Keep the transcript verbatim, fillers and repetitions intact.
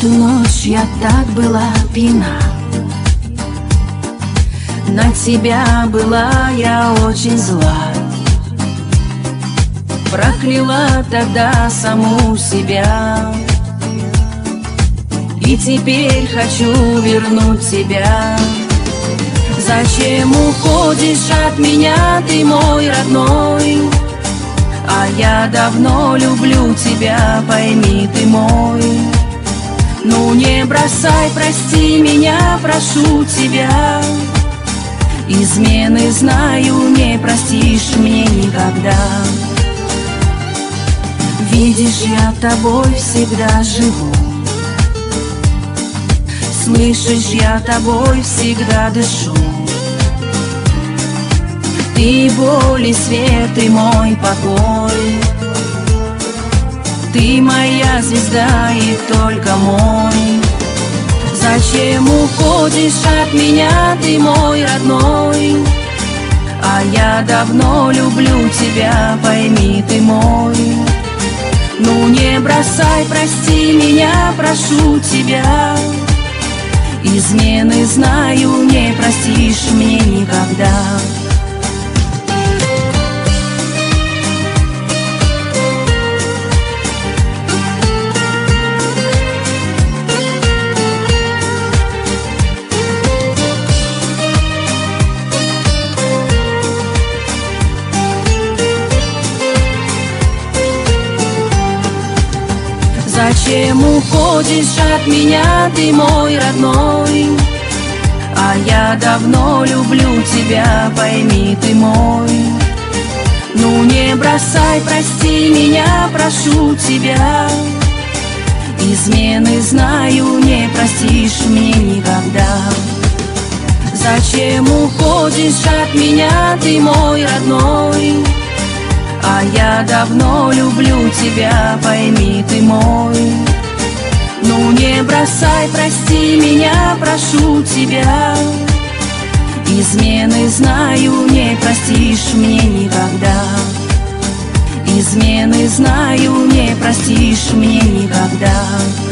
ту ночь я так была пьяна, на тебя была я очень зла. Прокляла тогда саму себя, и теперь хочу вернуть тебя. Зачем уходишь от меня, ты мой родной? А я давно люблю тебя, пойми ты мой. Ну не бросай, прости меня, прошу тебя. Измены знаю, не простишь мне никогда. Видишь, я тобой всегда живу, слышишь, я тобой всегда дышу. Ты боль и свет, и мой покой. Ты моя звезда и только мой. Зачем уходишь от меня, ты мой родной? А я давно люблю тебя, пойми ты мой. Ну не бросай, прости меня, прошу тебя. Измены знаю, не простишь мне никогда. Зачем уходишь от меня, ты мой родной? А я давно люблю тебя, пойми ты мой. Ну не бросай, прости меня, прошу тебя. Измены знаю, не простишь мне никогда. Зачем уходишь от меня, ты мой родной? А я давно люблю тебя, пойми ты мой. Ну не бросай, прости меня, прошу тебя. Измены знаю, не простишь мне никогда. Измены знаю, не простишь мне никогда.